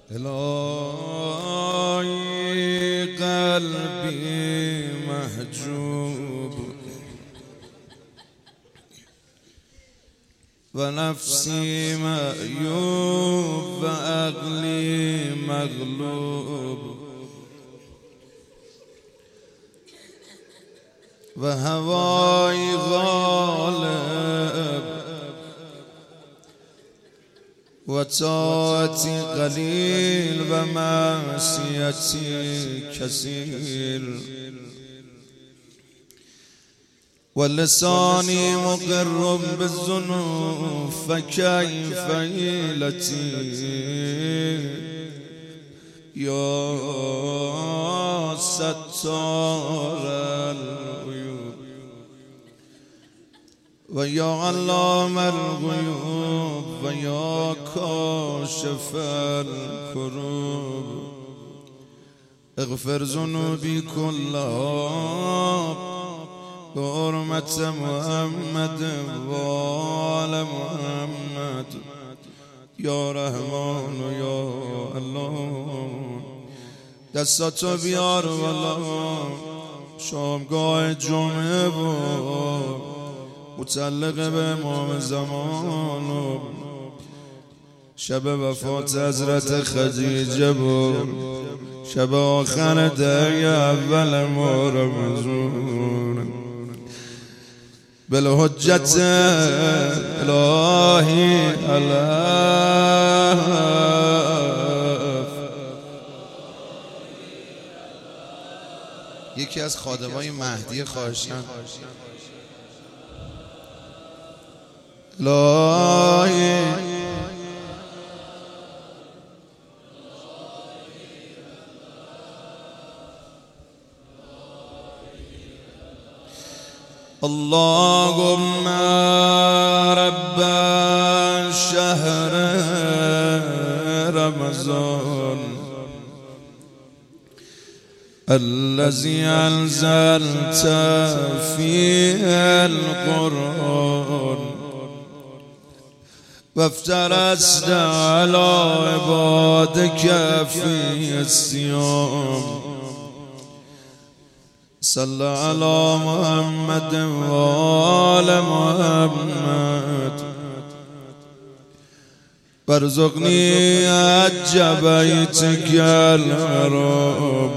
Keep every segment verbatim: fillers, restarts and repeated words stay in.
الهی قلبی محجوب و نفسی معیوب و عقلی مغلوب و هوای غالب و طاعتی قلیل و معصیتی کثیر و لسانی مقر بالذنوب فکیف حیلتی یا ستار العیوب و یا علام الغیوب و یا کاشف الکروب اغفر ذنوبی کلها بحرمت محمد و آل محمد یا رحمان و یا الله. دستاتو بیار والا، شامگاه جمعه بود متعلق به امام زمان و شب وفات حضرت خدیجه بود، شب آخر دهه اول ماه رمضان. بالحجت الهی الف. یکی از خادمای مهدی خواهشمند الهی اللهم رب شهر رمضان الذي أنزلت فيه القرآن وافترست على عبادك فيه الصيام صل على محمد وآل محمد وارزقني حج بيتك الحرام.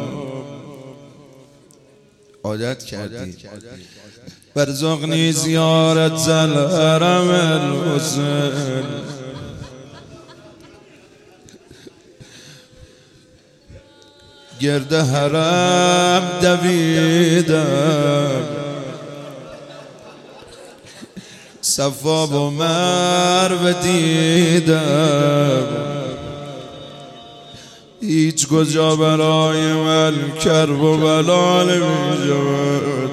عادت کردی وارزقني زيارة الحرم الحسين گرد حرم دویدم، صفا و مروه دیدم، هیچ کجا برای من کرب و بلا نمی شود.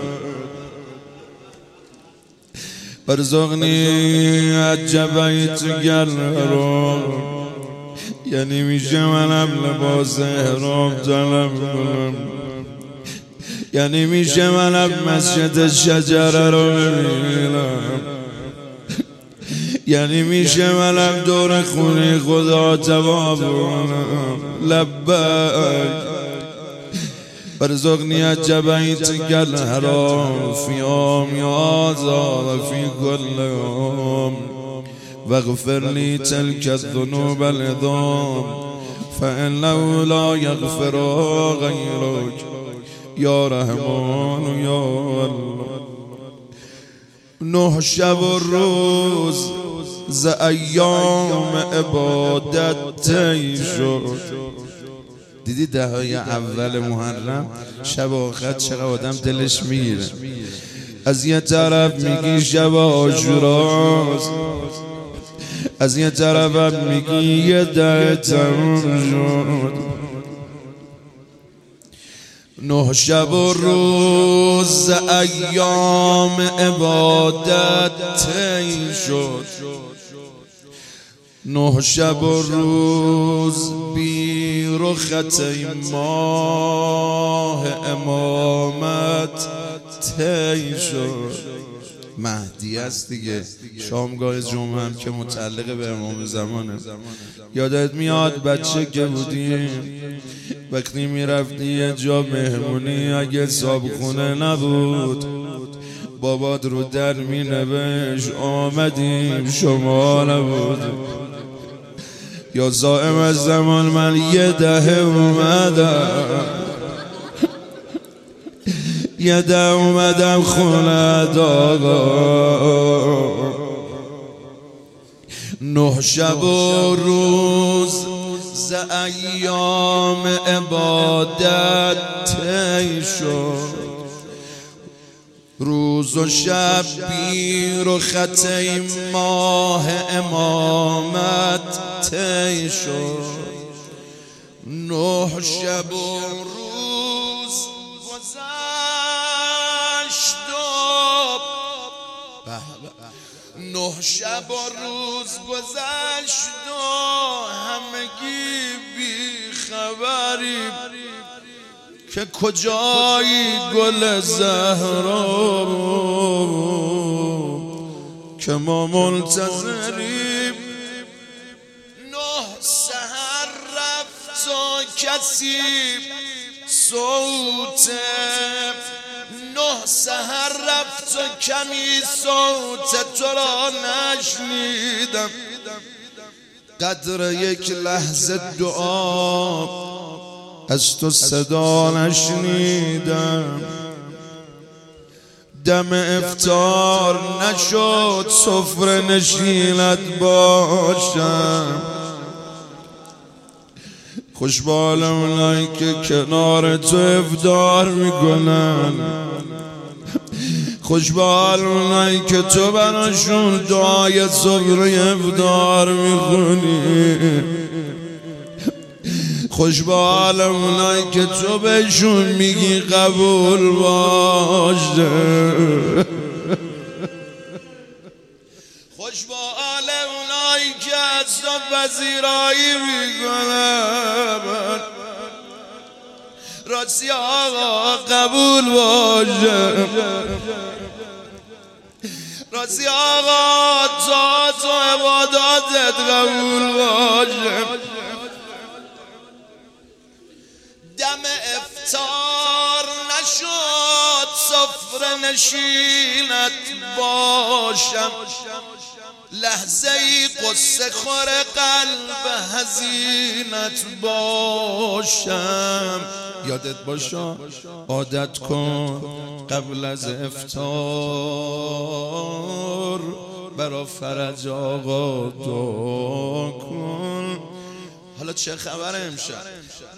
وارزقنی حج بیتک الحرام، یعنی میشه منم لباس احرام طلب کنم، یعنی میشه منم مسجد شجره رو ببینم، یعنی میشه منم دور خونه خدا طواف کنم. لبیک وارزقنی حج بیتک الحرام فی یوم هذا و فی کل یوم واغفر لي تلك الذنوب العظام فإنه لا يغفر غيرك يا رحمن يا الله. نه شب و روز ز ایام عبادت طی شد. دیدی دههای اول محرم شب آخر چقدر آدم دلش میگیره. از یه طرف میگی شب عاشوراست، از یه طرف میگی یه ده تموم شد. نه شب و روز ایام عبادت طی شد، نه شب و روز بی رخت ماه امامت طی شد. مهدی است دیگه. شامگاه جمعه هم که متعلق به امام زمانه. یادت میاد بچه که بودیم وقتی میرفتی یه جا مهمونی، اگه صابخونه نبود بابات رو در می نوشت آمدیم شما نبود. یا زائم از زمان من یه دهه اومدم، یه ده اومدم خونه داغا، نه شب و روز ز ایام عبادت طی شد، روز و شب بیر و خط ماه امامت طی شد، نه شب و روز گذشت و نه شب و روز گذشت و همگی بی خبری که کجایی گل زهرا که ما منتظریم. نه سحر رفت و کسی صوت، نه سحر رفت و کمی صوت تو را نشنیدم، قدر یک لحظه دعا از تو صدا نشنیدم. دم افطار نشد سفره نشینت باشم، خوشبال اونایی که کنار تو افطار میکنن، خوشبال اونایی که تو براشون دعای سفره افطار میکنی، خوشبال اونایی که تو بهشون میگی قبول باشه، خوشبال اونایی که از تو پذیرایی میکنن، راستی آقا قبول باشه، راستی آقا طاعت و عباداتت قبول باشه. دم افطار نشد سفره نشینت باشم، لحظه ای قصه خور قلب حزینت باشم. یادت باشه عادت کن قبل از افطار برا فرج آقا دعا کن. حالا چه خبر امشب؟